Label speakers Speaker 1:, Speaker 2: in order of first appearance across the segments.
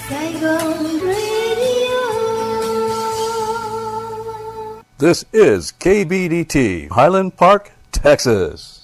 Speaker 1: Saigon Radio.
Speaker 2: This is KBDT, Highland Park, Texas.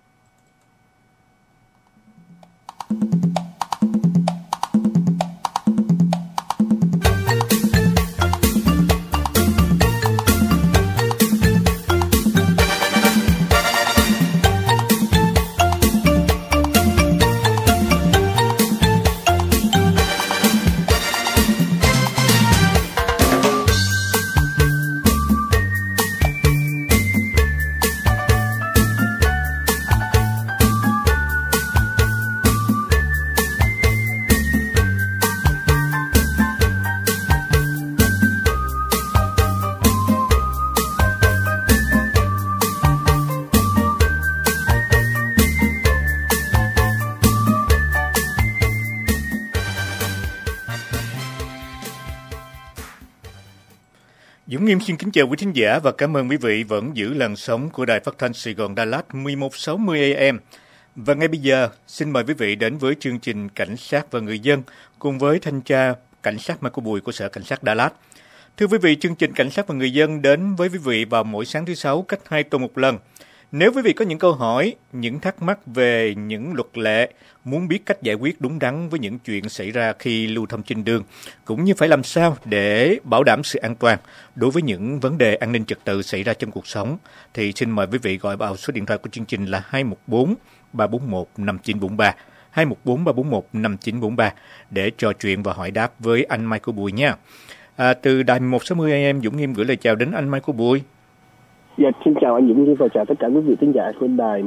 Speaker 3: Dũng Nghiêm xin kính chào quý thính giả và cảm ơn quý vị vẫn giữ làn sóng của Đài Phát thanh Sài Gòn Đà Lạt 1160 AM. Và ngay bây giờ, xin mời quý vị đến với chương trình Cảnh sát và người dân cùng với thanh tra Cảnh sát Mai Cô Bùi của Sở Cảnh sát Đà Lạt. Thưa quý vị, chương trình Cảnh sát và người dân đến với quý vị vào mỗi sáng thứ Sáu cách 2 tuần một lần. Nếu quý vị có những câu hỏi, những thắc mắc về những luật lệ, muốn biết cách giải quyết đúng đắn với những chuyện xảy ra khi lưu thông trên đường, cũng như phải làm sao để bảo đảm sự an toàn đối với những vấn đề an ninh trật tự xảy ra trong cuộc sống, thì xin mời quý vị gọi vào số điện thoại của chương trình là 214 341 5943, 214 341 5943 để trò chuyện và hỏi đáp với anh Michael Bùi nha. Từ Đài 1160 AM, Dũng Nghiêm gửi lời chào đến anh Michael Bùi.
Speaker 4: Dạ, xin chào anh Dũng và chào tất cả quý vị khán giả của Đài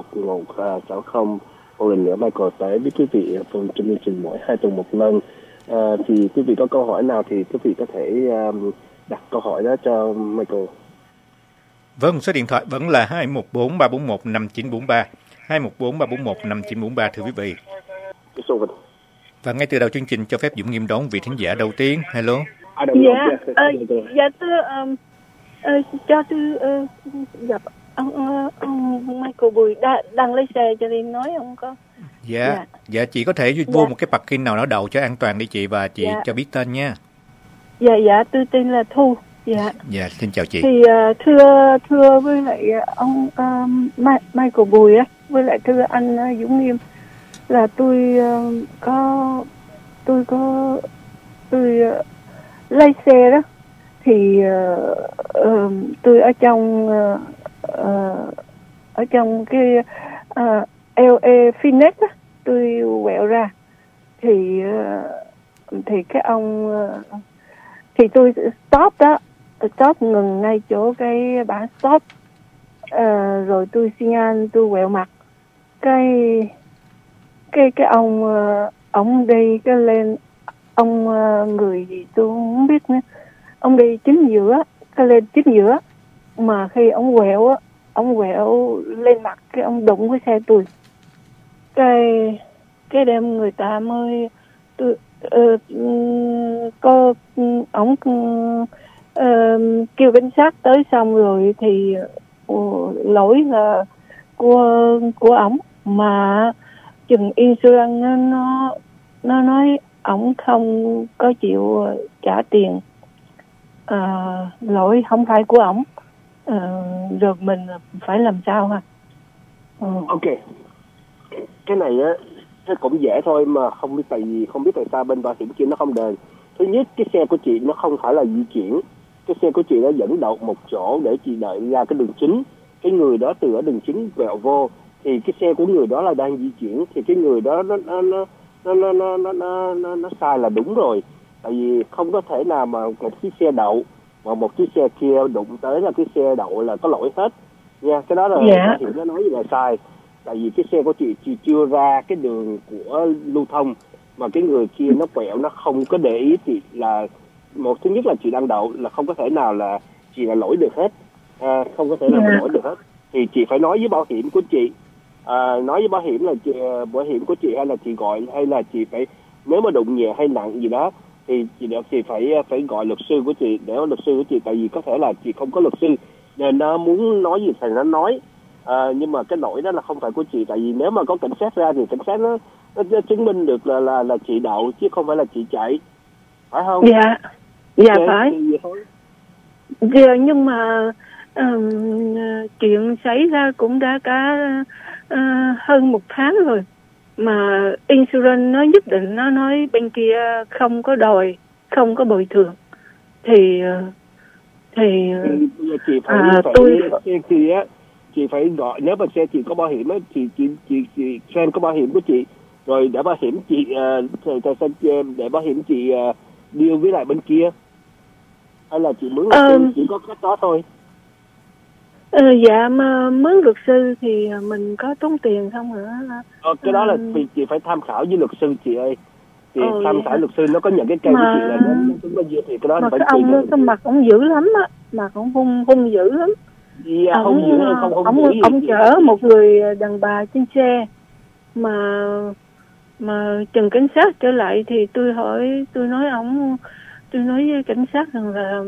Speaker 4: 1160. Một lần nữa Michael tới với quý vị trong chương trình mỗi 2 tuần một lần. Thì quý vị có câu hỏi nào thì quý vị có thể đặt câu hỏi đó cho Michael.
Speaker 3: Vâng, số điện thoại vẫn là 214 341 5943, 214 341 5943 thưa quý vị. Và ngay từ đầu chương trình cho phép Dũng Nghiêm đón vị thính giả đầu tiên. Hello.
Speaker 5: Dạ thưa cho tôi gặp ông Michael Bùi đang lấy xe cho nên nói không có.
Speaker 3: Dạ chị có thể vô một cái parking nào đó đậu cho an toàn đi chị, và chị cho biết tên nha.
Speaker 5: Dạ tôi tên là Thu.
Speaker 3: Dạ xin chào chị.
Speaker 5: Thì thưa với lại ông Michael Bùi á, với lại thưa anh Dũng Nghiêm, là tôi lấy xe đó. Thì tôi ở trong cái LA Phoenix á, tôi quẹo ra thì cái ông thì tôi stop ngừng ngay chỗ cái bảng stop, rồi tôi xi nhan tôi quẹo mặt cái ông đi cái lên ông người gì tôi không biết nữa. Ông đi chính giữa, cái lên chính giữa, mà khi ông quẹo lên mặt cái ông đụng với xe tôi. Cái đêm người ta mới có ông kêu cảnh sát tới, xong rồi thì lỗi là của ổng, mà chừng insurance nó nói ổng không có chịu trả tiền. Lỗi không phải của ổng, rồi mình phải làm sao ha?
Speaker 4: Ok, cái này á nó cũng dễ thôi, mà không biết tại sao bên bảo hiểm kia nó không đền. Thứ nhất, cái xe của chị nó không phải là di chuyển, cái xe của chị nó dẫn đậu một chỗ để chị đợi ra cái đường chính. Cái người đó từ ở đường chính quẹo vô thì cái xe của người đó là đang di chuyển, thì cái người đó nó sai là đúng rồi. Tại vì không có thể nào mà một chiếc xe đậu mà một chiếc xe kia đụng tới là cái xe đậu là có lỗi hết nha. Cái đó là bảo hiểm nó nói gì là sai. Tại vì cái xe của chị chưa ra cái đường của lưu thông, mà cái người kia nó quẹo, nó không có để ý chị. Là một, thứ nhất là chị đang đậu, là không có thể nào là chị là lỗi được hết, không có thể nào lỗi được hết. Thì chị phải nói với bảo hiểm của chị, nói với bảo hiểm là bảo hiểm của chị, hay là chị gọi, hay là chị phải, nếu mà đụng nhẹ hay nặng gì đó thì chị phải gọi luật sư của chị, để luật sư của chị, tại vì có thể là chị không có luật sư nên nó muốn nói gì thì nó nói. Nhưng mà cái lỗi đó là không phải của chị, tại vì nếu mà có cảnh sát ra thì cảnh sát nó chứng minh được là chị đậu chứ không phải là chị chạy, phải không?
Speaker 5: Dạ phải. Giờ nhưng mà chuyện xảy ra cũng đã cả hơn 1 tháng rồi, mà insurance nó nhất định nó nói bên kia không có đòi, không có bồi thường, thì
Speaker 4: chị phải chị phải gọi, nếu mà xe chị có bảo hiểm á, chị xem có bảo hiểm của chị rồi để bảo hiểm chị để bảo hiểm chị deal với lại bên kia, hay là chị mướn luật sư chỉ có cách đó thôi?
Speaker 5: Dạ mà mướn luật sư thì mình có tốn tiền không hả?
Speaker 4: Cái đó là chị phải tham khảo với luật sư chị ơi. Thì tham khảo luật sư nó có nhận cái cây của chị là nó tính bao nhiêu thì cái đó
Speaker 5: mà
Speaker 4: phải
Speaker 5: cái ông đó, cái mặt ông dữ lắm á, mặt ông hung dữ lắm.
Speaker 4: Yeah, không dữ hơn không dữ gì.
Speaker 5: Ông chở một người đàn bà trên xe mà chừng cảnh sát trở lại thì tôi nói với cảnh sát rằng là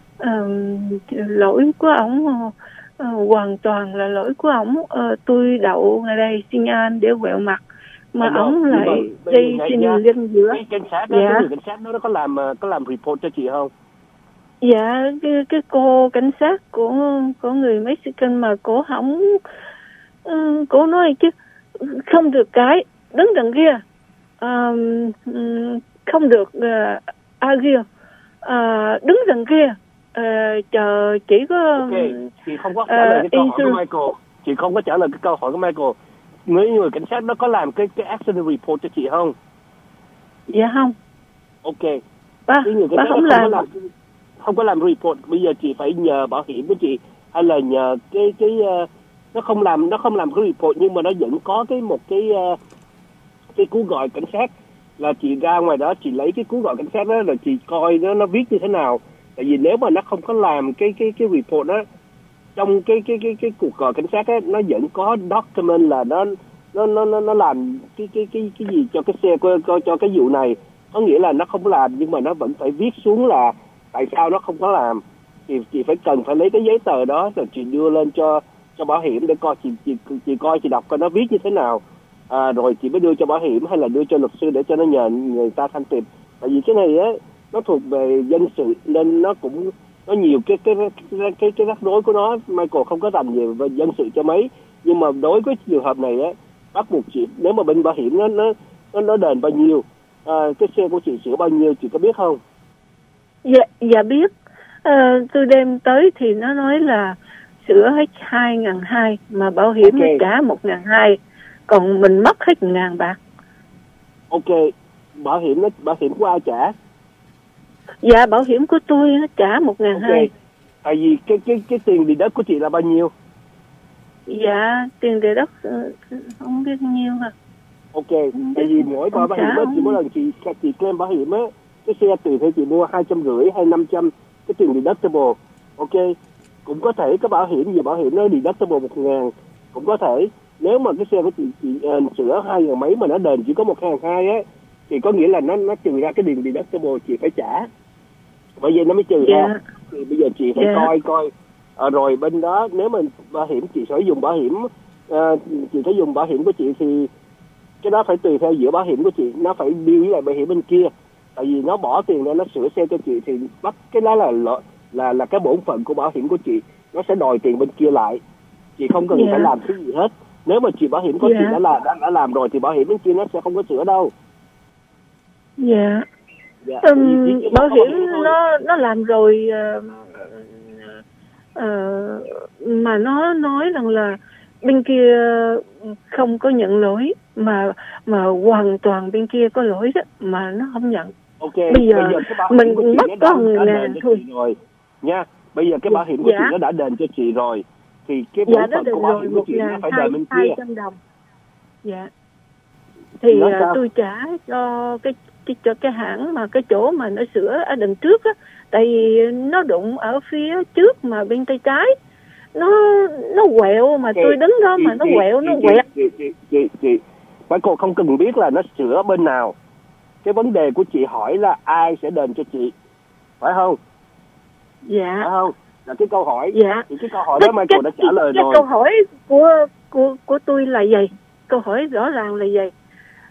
Speaker 5: lỗi của ổng hoàn toàn là lỗi của ổng. Tôi đậu ngay đây xin an để quẹo mặt mà ổng lại đi xin lên giữa.
Speaker 4: Cảnh sát đó, cái người cảnh sát đó nó có làm report cho chị không?
Speaker 5: Dạ, cái cô cảnh sát của người Mexican mà cổ nói chứ không được cái đứng đằng kia, không được argue, đứng đằng kia chờ chỉ có
Speaker 4: chị không có trả lời cái câu hỏi của Michael. Chị không có trả lời cái câu hỏi của Michael. Người cảnh sát nó có làm cái accident report cho chị không?
Speaker 5: Dạ không.
Speaker 4: Ok.
Speaker 5: Ba không làm.
Speaker 4: Không có làm report. Bây giờ chị phải nhờ bảo hiểm của chị, hay là nhờ cái nó không làm cái report, nhưng mà nó vẫn có một cái cú gọi cảnh sát, là chị ra ngoài đó chị lấy cái cú gọi cảnh sát đó rồi chị coi nó viết như thế nào. Tại vì nếu mà nó không có làm cái report đó trong cái cuộc gọi cảnh sát á, nó vẫn có document là nó làm cái gì cho cái xe cho cái vụ này. Có nghĩa là nó không làm nhưng mà nó vẫn phải viết xuống là tại sao nó không có làm. Thì chị phải lấy cái giấy tờ đó rồi chị đưa lên cho bảo hiểm để coi, chị coi, chị đọc coi nó viết như thế nào, rồi chị mới đưa cho bảo hiểm hay là đưa cho luật sư để cho nó nhờ người ta thanh tìm. Tại vì cái này á nó thuộc về dân sự nên nó nhiều cái rắc rối của nó. Michael không có rành về dân sự cho mấy, nhưng mà đối với trường hợp này á, bắt buộc chị, nếu mà bên bảo hiểm nó đền bao nhiêu, cái xe của chị sửa bao nhiêu chị có biết không?
Speaker 5: Dạ biết. Tôi đem tới thì nó nói là sửa hết 2.200 mà bảo hiểm nó trả 1.200, còn mình mất hết 1.000 bạc. Ok,
Speaker 4: bảo hiểm của ai trả?
Speaker 5: Dạ bảo hiểm của tôi nó trả 1.200.
Speaker 4: Tại vì cái tiền địa đất của chị là bao nhiêu?
Speaker 5: Dạ tiền địa đất không biết bao nhiêu hả?
Speaker 4: Ok, tại vì mỗi bảo hiểm á, chỉ mỗi lần chị claim bảo hiểm á, cái xe tùy theo chị mua 250 hay 500 cái tiền deductible. Ok, cũng có thể cái bảo hiểm nó deductible 1.000 cũng có thể. Nếu mà cái xe của chị sửa 2.000 mấy mà nó đền chỉ có 1.200 á, thì có nghĩa là nó trừ ra cái tiền deductible chị phải trả. Bởi vì nó mới trừ ra. Thì bây giờ chị phải coi rồi bên đó nếu mà bảo hiểm chị sử dụng bảo hiểm, chị phải dùng bảo hiểm của chị thì cái đó phải tùy theo giữa bảo hiểm của chị, nó phải deal với lại bảo hiểm bên kia. Tại vì nó bỏ tiền ra nó sửa xe cho chị thì bắt cái đó là cái bổn phận của bảo hiểm của chị, nó sẽ đòi tiền bên kia lại. Chị không cần phải làm cái gì hết. Nếu mà chị bảo hiểm của chị đã làm rồi thì bảo hiểm bên kia nó sẽ không có sửa đâu.
Speaker 5: Bảo hiểm nó làm rồi mà nó nói rằng là bên kia không có nhận lỗi, mà hoàn toàn bên kia có lỗi đó mà nó không nhận. Bây giờ mình cũng mất có 1.000 thôi
Speaker 4: rồi nha. Bây giờ cái bảo hiểm của chị nó đã đền cho chị rồi thì cái bổn phận của bảo hiểm của chị nó phải đền bên kia.
Speaker 5: 200 đồng. Dạ. Thì tôi trả cho cái hãng mà cái chỗ mà nó sửa ở đằng trước á, tại vì nó đụng ở phía trước mà bên tay trái nó quẹo mà tôi đứng đó mà nó quẹo.
Speaker 4: Chị phải cô không cần biết là nó sửa bên nào. Cái vấn đề của chị hỏi là ai sẽ đền cho chị, phải không?
Speaker 5: Dạ.
Speaker 4: Phải không? Là cái câu hỏi.
Speaker 5: Dạ.
Speaker 4: Thì cái câu hỏi đó Michael đã trả lời rồi.
Speaker 5: Câu hỏi của tôi là gì? Câu hỏi rõ ràng là gì?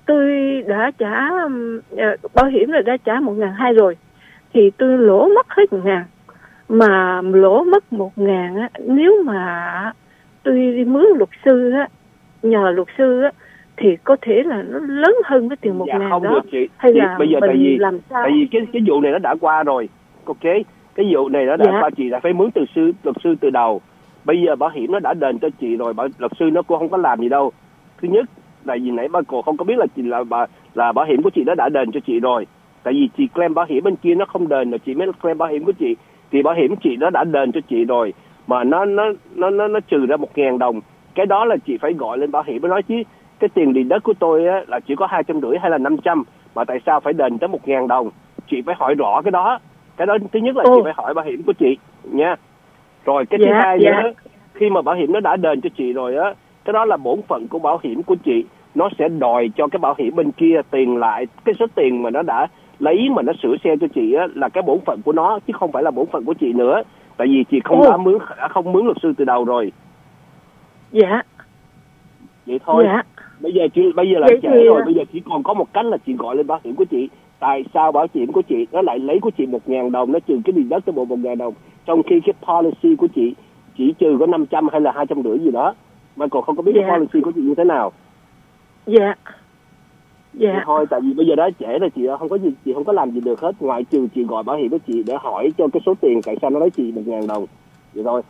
Speaker 5: tôi đã trả bảo hiểm là đã trả 1.200 rồi, thì tôi lỗ mất hết 1.000, mà lỗ mất 1.000 á, nếu mà tôi đi mướn luật sư á, nhờ luật sư á, thì có thể là nó lớn hơn cái tiền 1.000
Speaker 4: không
Speaker 5: đó.
Speaker 4: được chị.
Speaker 5: Hay
Speaker 4: chị,
Speaker 5: là
Speaker 4: bây giờ
Speaker 5: mình làm sao?
Speaker 4: Tại vì cái vụ này nó đã qua rồi, ok, cái vụ này nó đã qua, chị đã phải mướn luật sư từ đầu. Bây giờ bảo hiểm nó đã đền cho chị rồi, luật sư nó cũng không có làm gì đâu. Thứ nhất là vì nãy bà cô không có biết là chị là bảo hiểm của chị nó đã đền cho chị rồi. Tại vì chị claim bảo hiểm bên kia nó không đền, rồi chị mới claim bảo hiểm của chị, thì bảo hiểm chị nó đã đền cho chị rồi, mà nó trừ ra 1.000 đồng. Cái đó là chị phải gọi lên bảo hiểm mới nói chứ. Cái tiền điện đất của tôi á, là chỉ có 250 hay là 500, mà tại sao phải đền tới 1.000 đồng? Chị phải hỏi rõ cái đó. Cái đó thứ nhất là chị phải hỏi bảo hiểm của chị nha. Rồi cái thứ hai nữa, khi mà bảo hiểm nó đã đền cho chị rồi á, cái đó là bổn phận của bảo hiểm của chị, nó sẽ đòi cho cái bảo hiểm bên kia tiền lại. Cái số tiền mà nó đã lấy mà nó sửa xe cho chị á, là cái bổn phận của nó, chứ không phải là bổn phận của chị nữa. Tại vì chị không mướn luật sư từ đầu rồi.
Speaker 5: Dạ.
Speaker 4: Vậy thôi.
Speaker 5: Dạ.
Speaker 4: Bây giờ là trễ rồi, bây giờ chỉ còn có một cách là chị gọi lên bảo hiểm của chị. Tại sao bảo hiểm của chị nó lại lấy của chị 1.000 đồng, nó trừ cái điện đất cho bộ 1.000 đồng, trong khi cái policy của chị chỉ trừ có 500 hay là 250 gì đó, mà còn không có biết cái policy của chị như thế nào.
Speaker 5: Dạ. Dạ.
Speaker 4: Thôi, tại vì bây giờ đã trễ rồi, chị không có làm gì được hết, ngoại trừ chị gọi bảo hiểm của chị để hỏi cho cái số tiền tại sao nó lấy chị 1.000 đồng. Vậy thôi.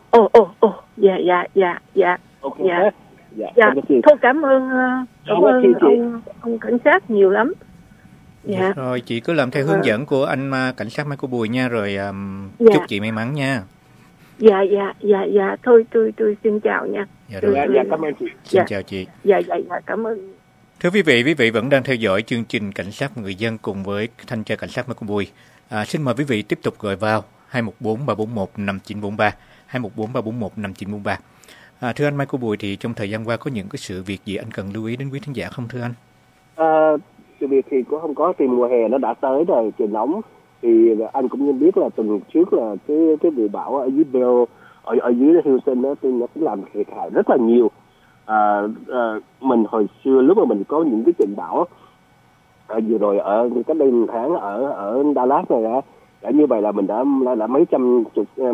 Speaker 5: Dạ.
Speaker 4: Ok.
Speaker 5: Dạ. Thôi cảm ơn ông cảnh sát nhiều lắm. Dạ.
Speaker 3: Rồi chị cứ làm theo hướng dẫn của anh cảnh sát Mai Cô Bùi nha, rồi chúc chị may mắn nha.
Speaker 5: Dạ. Thôi tôi xin chào nha.
Speaker 3: Dạ,
Speaker 4: cảm ơn chị.
Speaker 3: Xin chào chị.
Speaker 5: Dạ, cảm ơn.
Speaker 3: Thưa quý vị vẫn đang theo dõi chương trình Cảnh sát và Người dân cùng với thanh tra cảnh sát Mai Cô Bùi. Xin mời quý vị tiếp tục gọi vào 214-341-5943, 214-341-5943. Thưa anh Mai Cô Bùi, thì trong thời gian qua có những cái sự việc gì anh cần lưu ý đến quý thính giả không thưa anh?
Speaker 4: Sự việc thì cũng không có, thì mùa hè nó đã tới rồi, trời nóng. Thì anh cũng như biết là tuần trước là cái vụ bão ở dưới Bell, ở dưới Houston đó, thì nó cũng làm thiệt hại rất là nhiều. Mình hồi xưa lúc mà mình có những cái trận bão vừa rồi ở cách đây một tháng ở Dallas này đã như vậy là mình đã mấy trăm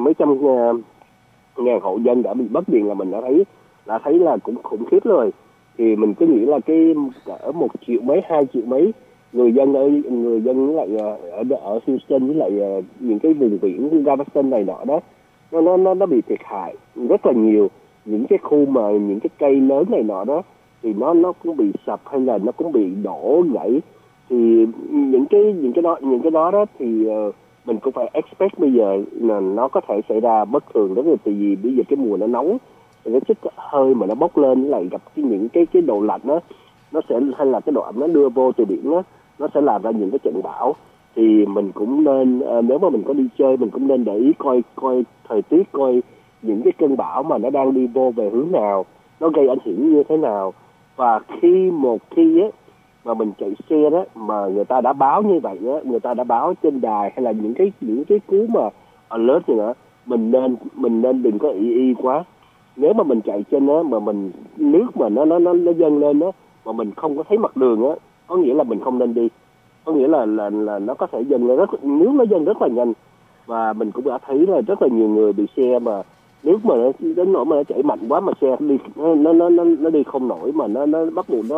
Speaker 4: ngàn hộ dân đã bị mất điện, là mình đã thấy là cũng khủng khiếp rồi. Thì mình cứ nghĩ là cái ở 1 triệu mấy 2 triệu mấy người dân với lại ở Houston với lại những cái vùng biển như Galveston này nọ đó, nó bị thiệt hại rất là nhiều. Những cái khu mà những cái cây lớn này nọ đó thì nó cũng bị sập hay là nó cũng bị đổ gãy. Thì những cái đó thì mình cũng phải expect bây giờ là nó có thể xảy ra bất thường đó, tại vì bây giờ cái mùa nó nóng, cái chất hơi mà nó bốc lên lại gặp những cái độ lạnh đó, nó sẽ hay là cái độ ẩm nó đưa vô từ biển đó, nó sẽ làm ra những cái trận bão. Thì mình cũng nên nếu mà mình có đi chơi, mình cũng nên để ý coi thời tiết, coi những cái cơn bão mà nó đang đi vô về hướng nào, nó gây ảnh hưởng như thế nào. Và khi á mà mình chạy xe đó mà người ta đã báo như vậy á, người ta đã báo trên đài hay là những cái cú mà alert này nữa, mình nên đừng có y quá. Nếu mà mình chạy trên đó mà mình nước mà nó dâng lên đó mà mình không có thấy mặt đường á, có nghĩa là mình không nên đi. Có nghĩa là nó có thể dâng lên nước nó dâng rất là nhanh, và mình cũng đã thấy là rất là nhiều người bị xe mà nước mà nó đến nỗi mà nó chảy mạnh quá mà xe đi nó đi không nổi, mà nó bắt buộc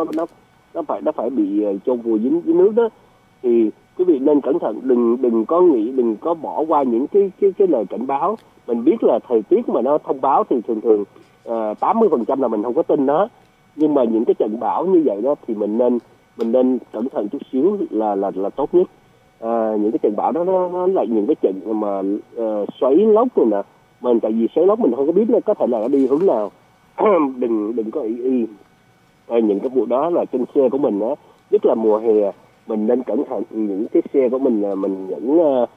Speaker 4: nó phải bị chôn vùi dính nước đó. Thì quý vị nên cẩn thận, đừng có bỏ qua những cái lời cảnh báo. Mình biết là thời tiết mà nó thông báo thì thường 80% là mình không có tin nó, nhưng mà những cái trận bão như vậy đó thì mình nên cẩn thận chút xíu là tốt nhất. Những cái trận bão đó nó là những cái trận mà xoáy lốc rồi nè, mình tại vì xoáy lốc mình không có biết nó có thể là nó đi hướng nào. đừng có y những cái vụ đó là trên xe của mình á, nhất là mùa hè mình nên cẩn thận. Những cái xe của mình mình vẫn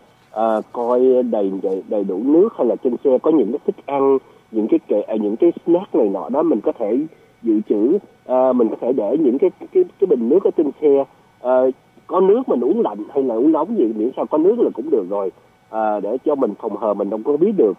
Speaker 4: coi đầy đủ nước, hay là trên xe có những cái thức ăn, những cái snack này nọ đó mình có thể dự trữ. Mình có thể để những cái bình nước ở trên xe, có nước mình uống lạnh hay là uống nóng gì, miễn sao có nước là cũng được rồi, để cho mình phòng hờ mình không có biết được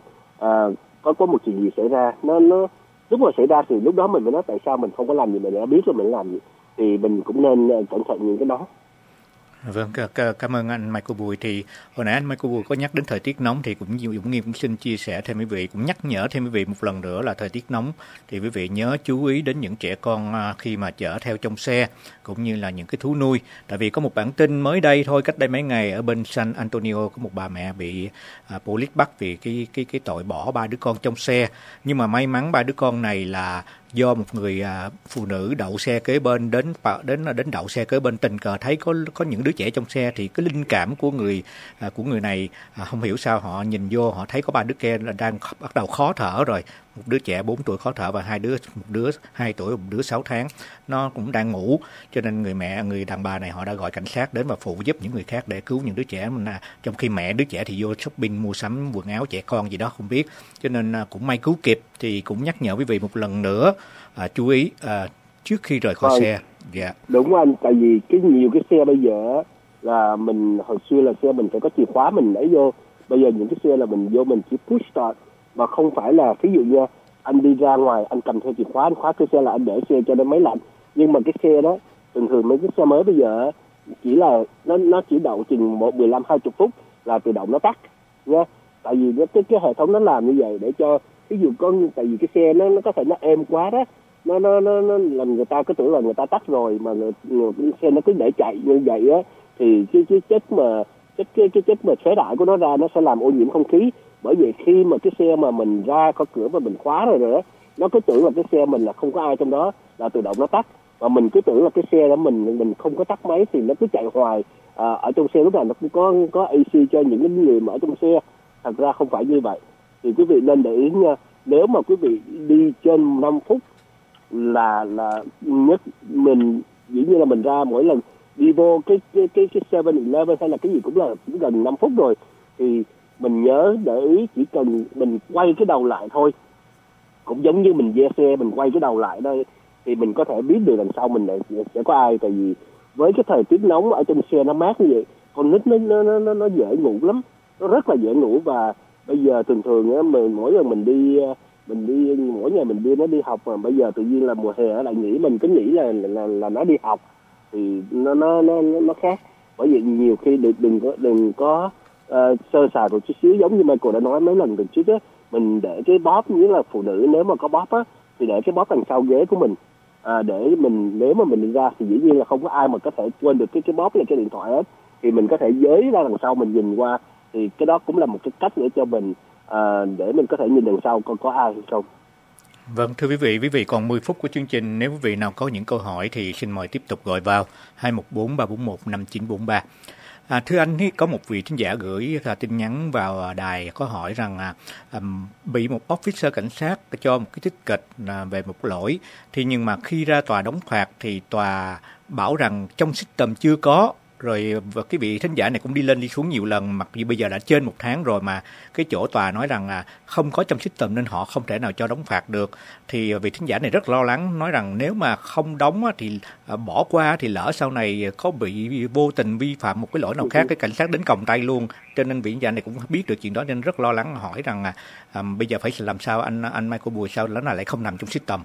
Speaker 4: có một chuyện gì xảy ra. Nó lúc mà xảy ra thì lúc đó mình mới nói tại sao mình không có làm gì, mình đã biết là mình làm gì. thì mình cũng nên cẩn thận những cái đó.
Speaker 3: Vâng, cảm ơn anh Michael Bùi. Thì hồi nãy anh Michael Bùi có nhắc đến thời tiết nóng thì cũng Dũng Nghiêm cũng xin chia sẻ thêm quý vị, cũng nhắc nhở thêm quý vị một lần nữa là thời tiết nóng thì quý vị nhớ chú ý đến những trẻ con khi mà chở theo trong xe, cũng như là những cái thú nuôi. Tại vì có một bản tin mới đây thôi, cách đây mấy ngày ở bên San Antonio có một bà mẹ bị police bắt vì cái tội bỏ 3 đứa con trong xe. Nhưng mà may mắn 3 đứa con này là do một người phụ nữ đậu xe kế bên đến đậu xe kế bên, tình cờ thấy có những đứa trẻ trong xe, thì cái linh cảm của người này không hiểu sao họ nhìn vô họ thấy có 3 đứa trẻ đang bắt đầu khó thở rồi, một đứa trẻ 4 tuổi khó thở và một đứa 2 tuổi và một đứa 6 tháng nó cũng đang ngủ, cho nên người đàn bà này họ đã gọi cảnh sát đến và phụ giúp những người khác để cứu những đứa trẻ mình, trong khi mẹ đứa trẻ thì vô shopping mua sắm quần áo trẻ con gì đó không biết, cho nên cũng may cứu kịp. Thì cũng nhắc nhở quý vị một lần nữa chú ý trước khi rời khỏi xe. Yeah.
Speaker 4: Đúng anh, tại vì nhiều cái xe bây giờ là mình hồi xưa là xe mình phải có chìa khóa mình lấy vô, bây giờ những cái xe là mình vô mình chỉ push start, mà không phải là ví dụ như anh đi ra ngoài anh cầm theo chìa khóa anh khóa cái xe là anh để xe cho nó máy lạnh, nhưng mà cái xe đó thường mấy cái xe mới bây giờ chỉ là nó chỉ đậu chừng 15-20 phút là tự động nó tắt nha, tại vì cái hệ thống nó làm như vậy để cho ví dụ tại vì cái xe nó có thể nó êm quá đó, nó làm người ta cứ tưởng là người ta tắt rồi mà cái xe nó cứ để chạy như vậy á, thì cái chất mà phế đại của nó ra nó sẽ làm ô nhiễm không khí. Bởi vậy khi mà cái xe mà mình ra khỏi cửa mà mình khóa rồi đó, nó cứ tưởng là cái xe mình là không có ai trong đó là tự động nó tắt, và mình cứ tưởng là cái xe đó mình không có tắt máy thì nó cứ chạy hoài. Ở trong xe lúc nào nó cũng có AC cho những cái người mà ở trong xe, thật ra không phải như vậy. Thì quý vị nên để ý nha, nếu mà quý vị đi trên 5 phút là nhất mình dĩ nhiên là mình ra mỗi lần đi vô cái 7-Eleven hay là cái gì cũng gần 5 phút rồi, thì mình nhớ để ý chỉ cần mình quay cái đầu lại thôi, cũng giống như mình ve xe mình quay cái đầu lại đây thì mình có thể biết được đằng sau mình sẽ có ai. Tại vì với cái thời tiết nóng ở trong xe nó mát như vậy, con nít nó dễ ngủ lắm, nó rất là dễ ngủ. Và bây giờ thường á mỗi lần mình đi mỗi ngày mình đưa nó đi học, mà bây giờ tự nhiên là mùa hè lại nghỉ, mình cứ nghĩ là nó đi học thì nó khác. Bởi vậy nhiều khi đừng có sơ sài một chút xíu, giống như Michael đã nói mấy lần từ trước á, mình để cái bóp, như là phụ nữ nếu mà có bóp á thì để cái bóp đằng sau ghế của mình, để mình nếu mà mình đi ra thì dĩ nhiên là không có ai mà có thể quên được cái bóp là cái điện thoại hết, thì mình có thể giới ra đằng sau mình nhìn qua, thì cái đó cũng là một cái cách để cho mình để mình có thể nhìn đằng sau có ai hay không.
Speaker 3: Vâng, thưa quý vị còn 10 phút của chương trình. Nếu quý vị nào có những câu hỏi thì xin mời tiếp tục gọi vào 214-341-5943. Thưa anh, có một vị thính giả gửi tin nhắn vào đài có hỏi rằng bị một officer cảnh sát cho một cái tích kịch về một lỗi, thì nhưng mà khi ra tòa đóng phạt thì tòa bảo rằng trong system chưa có. Rồi và cái vị thính giả này cũng đi lên đi xuống nhiều lần, mặc dù bây giờ đã trên 1 tháng rồi mà cái chỗ tòa nói rằng không có trong system nên họ không thể nào cho đóng phạt được. Thì vị thính giả này rất lo lắng, nói rằng nếu mà không đóng thì bỏ qua thì lỡ sau này có bị vô tình vi phạm một cái lỗi nào khác, cái cảnh sát đến còng tay luôn. Cho nên vị thính giả này cũng biết được chuyện đó nên rất lo lắng, hỏi rằng bây giờ phải làm sao anh Michael Bùi, sao nó lại không nằm trong system?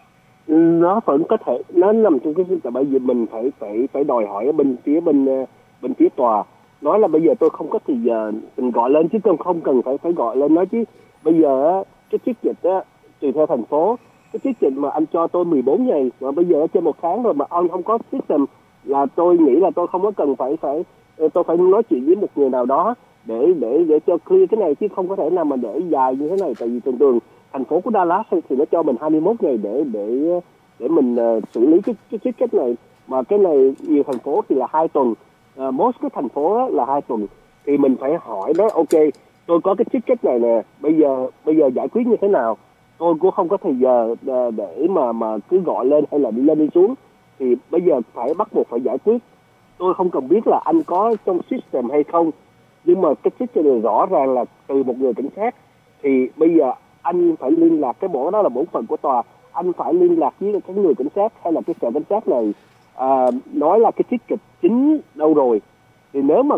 Speaker 4: Nó vẫn có thể nó nằm trong cái system, bởi vì mình phải đòi hỏi ở bên phía tòa nói là bây giờ tôi không có thì giờ mình gọi lên, chứ không cần phải gọi lên nói. Chứ bây giờ cái ticket á tùy theo thành phố, cái ticket mà anh cho tôi 14 ngày mà bây giờ trên 1 tháng rồi mà ông không có system, là tôi nghĩ là tôi không có cần tôi phải nói chuyện với một người nào đó để cho clear cái này, chứ không có thể nào mà để dài như thế này. Tại vì thường thành phố của Dallas thì nó cho mình 21 ngày để mình xử lý cái ticket này, mà cái này nhiều thành phố thì là 2 tuần, most cái thành phố là 2 tuần, thì mình phải hỏi đó, ok tôi có cái ticket này nè, bây giờ giải quyết như thế nào, tôi cũng không có thời giờ để mà cứ gọi lên hay là đi lên đi xuống, thì bây giờ phải bắt buộc phải giải quyết. Tôi không cần biết là anh có trong system hay không, nhưng mà cái system này rõ ràng là từ một người cảnh sát, thì bây giờ anh phải liên lạc, cái bộ đó là bổn phận của tòa, anh phải liên lạc với cái người cảnh sát hay là cái sở cảnh sát này, nói là cái ticket chính đâu rồi, thì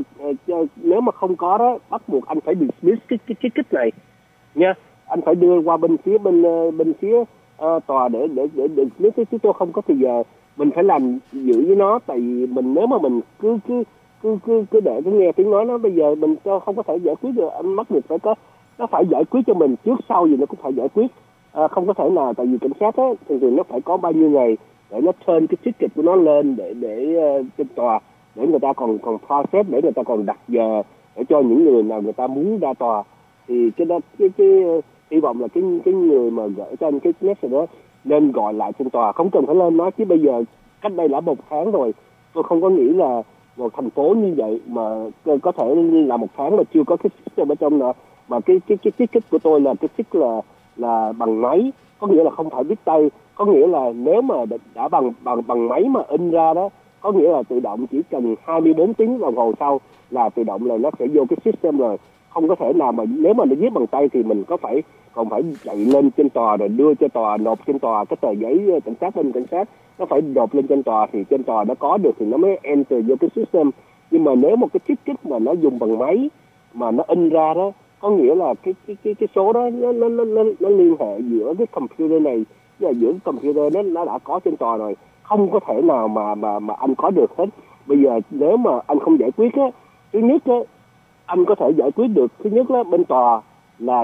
Speaker 4: nếu mà không có đó, bắt buộc anh phải dismiss cái ticket này nha, anh phải đưa qua bên phía tòa để dismiss, chứ tôi không có thì giờ mình phải làm giữ với nó, tại vì mình nếu mà mình cứ để cái nghe tiếng nói nó, bây giờ mình không có thể giải quyết được. Anh mắc được phải có, nó phải giải quyết cho mình trước sau gì nó cũng phải giải quyết, không có thể nào, tại vì cảnh sát á thường nó phải có bao nhiêu ngày để nó turn cái ticket của nó lên để trên tòa, để người ta còn process, để người ta còn đặt giờ để cho những người nào người ta muốn ra tòa. Thì cái đó cái hy vọng là cái người mà gửi cho anh cái message đó nên gọi lại trên tòa, không cần phải lên nói. Chứ bây giờ cách đây đã 1 tháng rồi, tôi không có nghĩ là một thành phố như vậy mà có thể là 1 tháng mà chưa có cái system ở trong đó. Mà cái ticket của tôi là cái ticket là bằng máy, có nghĩa là không phải viết tay, có nghĩa là nếu mà đã bằng máy mà in ra đó, có nghĩa là tự động chỉ cần 24 tiếng đồng hồ sau là tự động là nó sẽ vô cái system rồi. Không có thể nào mà nếu mà nó viết bằng tay thì mình còn phải chạy lên trên tòa rồi đưa cho tòa, nộp trên tòa cái tờ giấy cảnh sát, bên cảnh sát nó phải nộp lên trên tòa thì trên tòa nó có được thì nó mới enter vô cái system. Nhưng mà nếu một cái ticket mà nó dùng bằng máy mà nó in ra đó, có nghĩa là cái số đó nó liên hệ giữa cái computer này với giữa cái computer nó đã có trên tòa rồi, không có thể nào mà anh có được hết. Bây giờ nếu mà anh không giải quyết á, thứ nhất á, anh có thể giải quyết được, thứ nhất là bên tòa là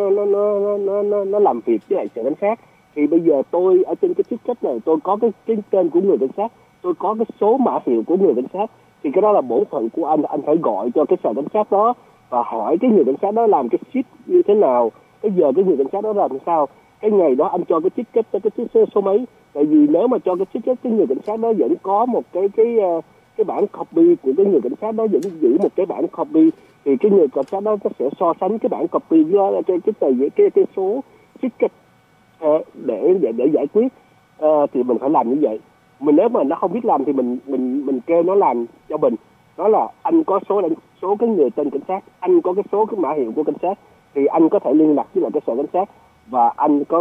Speaker 4: nó làm việc với lại sở cảnh sát. Thì bây giờ tôi ở trên cái ticket này tôi có cái tên của người cảnh sát, tôi có cái số mã hiệu của người cảnh sát, thì cái đó là bổn phận của anh phải gọi cho cái sở cảnh sát đó và hỏi cái người cảnh sát đó làm cái sheet như thế nào, cái giờ cái người cảnh sát đó làm sao, cái ngày đó anh cho cái ticket cho cái số mấy. Tại vì nếu mà cho cái ticket cái người cảnh sát đó vẫn có một cái bản copy của cái người cảnh sát đó, vẫn giữ một cái bản copy, thì cái người cảnh sát đó nó sẽ so sánh cái bản copy với cái tờ cái số ticket để giải quyết. Thì mình phải làm như vậy. Mình nếu mà nó không biết làm thì mình kêu nó làm cho mình. Đó là anh có số cái người tên cảnh sát, anh có cái số cái mã hiệu của cảnh sát, thì anh có thể liên lạc với lại cái sở cảnh sát và anh có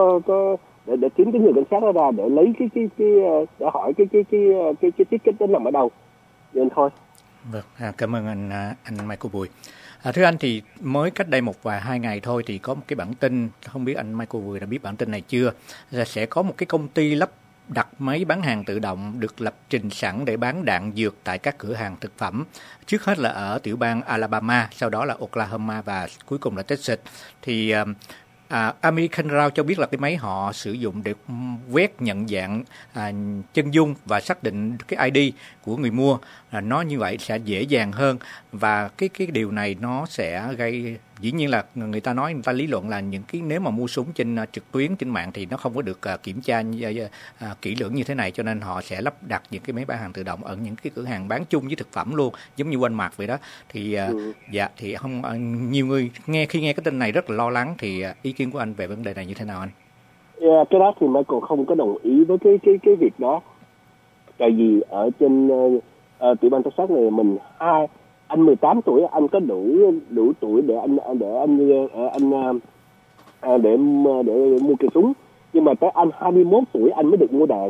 Speaker 4: để kiếm cái người cảnh sát đó ra để lấy cái để hỏi cái ticket đó nằm ở đâu. Vậy thôi.
Speaker 3: Vâng, cảm ơn anh Michael Bùi. Thưa anh, thì mới cách đây 1 và 2 ngày thôi thì có một cái bản tin, không biết anh Michael Bùi đã biết bản tin này chưa, là sẽ có một cái công ty lắp đặt máy bán hàng tự động được lập trình sẵn để bán đạn dược tại các cửa hàng thực phẩm. Trước hết là ở tiểu bang Alabama, sau đó là Oklahoma và cuối cùng là Texas. Thì American Round cho biết là cái máy họ sử dụng để quét nhận dạng chân dung và xác định cái ID của người mua, nó như vậy sẽ dễ dàng hơn. Và cái điều này nó sẽ gây, dĩ nhiên là người ta lý luận là những cái nếu mà mua súng trên trực tuyến trên mạng thì nó không có được kiểm tra kỹ lưỡng như thế này, cho nên họ sẽ lắp đặt những cái máy bán hàng tự động ở những cái cửa hàng bán chung với thực phẩm luôn, giống như Walmart vậy đó. Thì thì không, nhiều người khi nghe cái tin này rất là lo lắng. Thì ý kiến của anh về vấn đề này như thế nào anh?
Speaker 4: Cái đó thì Michael không có đồng ý với cái việc đó. Tại vì ở trên tiểu bang Texas này anh 18 tuổi, anh có đủ tuổi để mua cây súng, nhưng mà tới anh 21 tuổi anh mới được mua đạn.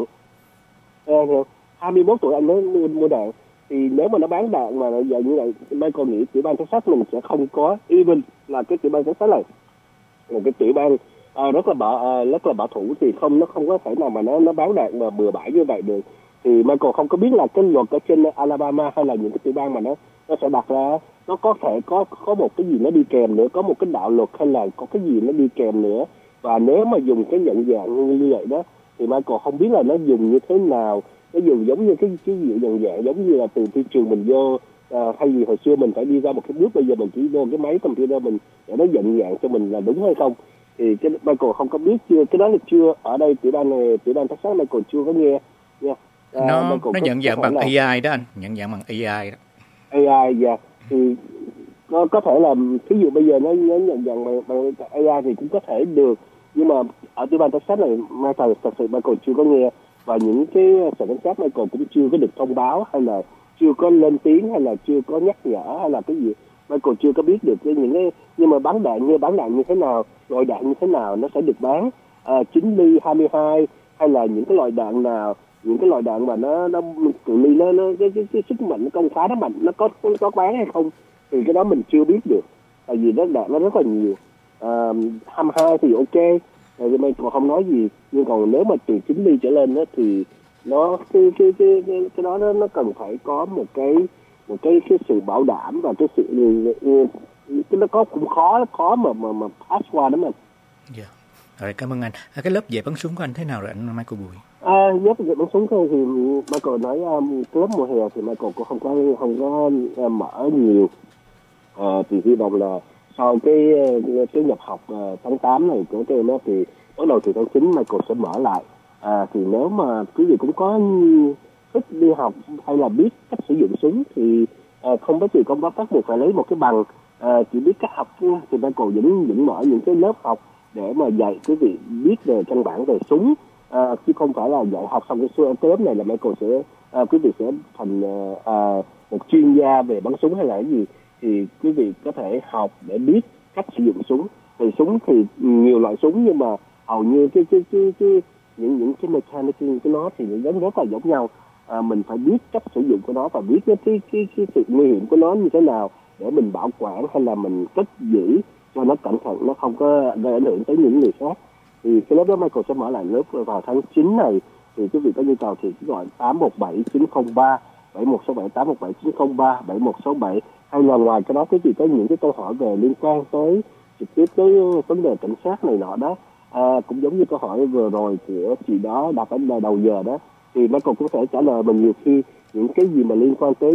Speaker 4: 21 tuổi anh mới mua đạn. Thì nếu mà nó bán đạn mà giờ như vậy, Michael nghĩ tiểu bang Texas mình sẽ không có, even là cái tiểu bang Texas này là cái tiểu bang rất là bảo thủ, thì nó không có thể nào mà nó bán đạn mà bừa bãi như vậy được. Thì Michael không có biết là cái luật ở trên Alabama hay là những cái tiểu bang mà nó sẽ đặt ra, nó có thể có một cái gì nó đi kèm nữa, có một cái đạo luật hay là có cái gì nó đi kèm nữa. Và nếu mà dùng cái nhận dạng như vậy đó thì Michael không biết là nó dùng như thế nào, nó dùng giống như cái gì nhận dạng giống như là từ thị trường mình vô, thay vì hồi xưa mình phải đi ra một cái bước, bây giờ mình chỉ vô cái máy computer mình để nó nhận dạng cho mình là đúng hay không. Thì cái Michael không có biết, chưa cái đó là chưa ở đây tiểu bang Texas Michael chưa có nghe nha.
Speaker 3: Nó nhận dạng bằng AI đó anh, nhận dạng bằng AI đó.
Speaker 4: AI thì có thể là ví dụ bây giờ nó nhận dạng bằng AI thì cũng có thể được, nhưng mà ở tiểu bang Texas này thật sự Michael chưa có nghe, và những cái sở cảnh sát Michael cũng chưa có được thông báo, hay là chưa có lên tiếng, hay là chưa có nhắc nhở, hay là cái gì Michael chưa có biết được những cái. Nhưng mà bán đạn như thế nào, loại đạn như thế nào nó sẽ được bán, 9 ly 22 hay là những cái loại đạn nào, những cái loại đạn mà nó cự ly nó cái sức mạnh nó công phá nó mạnh, nó có bán hay không, thì cái đó mình chưa biết được. Tại vì đạn nó rất là nhiều. 22 thì ok, thì Michael không nói gì, nhưng còn nếu mà từ 9 ly trở lên đó thì nó cái đó nó cần phải có một cái sự bảo đảm và cái sự nó cũng khó mà pass qua đó mình.
Speaker 3: Yeah. Rồi, cảm ơn anh. Cái lớp dạy bắn súng của anh thế nào rồi anh Michael Bùi?
Speaker 4: Lớp dạy bắn súng thì Michael nói cái lớp mùa hè thì Michael cũng không có mở nhiều. Thì hy vọng là sau cái nhập học tháng 8 này của em thì bắt đầu từ tháng 9 Michael sẽ mở lại. Thì nếu mà quý vị cũng có thích đi học hay là biết cách sử dụng súng thì không có gì không bắt buộc phải lấy một cái bằng, chỉ biết cách học thì Michael vẫn mở những cái lớp học để mà dạy quý vị biết về căn bản về súng, chứ không phải là dạy học xong cái lớp này là Michael sẽ quý vị sẽ thành một chuyên gia về bắn súng hay là cái gì, thì quý vị có thể học để biết cách sử dụng súng. Thì súng thì nhiều loại súng nhưng mà hầu như những cái mechanic của nó thì rất là giống nhau. Mình phải biết cách sử dụng của nó và biết cái sự nguy hiểm của nó như thế nào để mình bảo quản hay là mình cất giữ cho nó cẩn thận, nó không có gây ảnh hưởng tới những người khác. Thì cái lớp đó Michael sẽ mở lại lớp vào tháng 9 này. Thì quý vị có nhu cầu thì cứ gọi 817-903 7167 817-903 7167, hay là ngoài cái đó quý vị có những cái câu hỏi về liên quan tới trực tiếp tới vấn đề cảnh sát này nọ đó, cũng giống như câu hỏi vừa rồi của chị đó đặt ở đầu giờ đó, thì Michael cũng sẽ trả lời mình nhiều khi những cái gì mà liên quan tới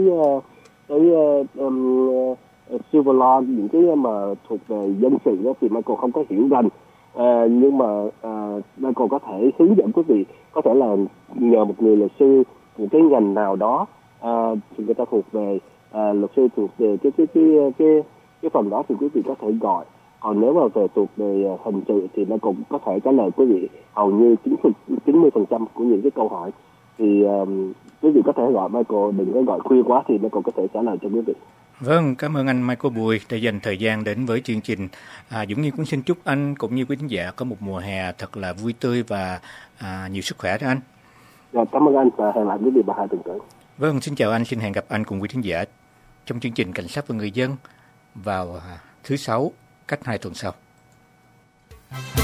Speaker 4: civil law, những cái mà thuộc về dân sự đó thì Michael không có hiểu rành, nhưng mà Michael có thể hướng dẫn quý vị, có thể là nhờ một người luật sư một cái ngành nào đó, thì người ta thuộc về luật sư thuộc về cái phần đó thì quý vị có thể gọi. Còn nếu mà về thuộc về hình sự thì nó cũng có thể trả lời quý vị hầu như 90% của những cái câu hỏi. Thì quý vị có thể gọi Michael, đừng có gọi khuya quá thì Michael có thể trả lời cho quý vị.
Speaker 3: Vâng, cảm ơn anh Michael Bùi đã dành thời gian đến với chương trình. Dũng Nghi cũng xin chúc anh cũng như quý khán giả có một mùa hè thật là vui tươi và nhiều sức khỏe đó anh.
Speaker 4: Dạ, cảm ơn anh và hẹn lại quý vị vào 2 tuần tới.
Speaker 3: Vâng, xin chào anh, xin hẹn gặp anh cùng quý khán giả trong chương trình Cảnh sát và người dân vào thứ Sáu cách 2 tuần sau.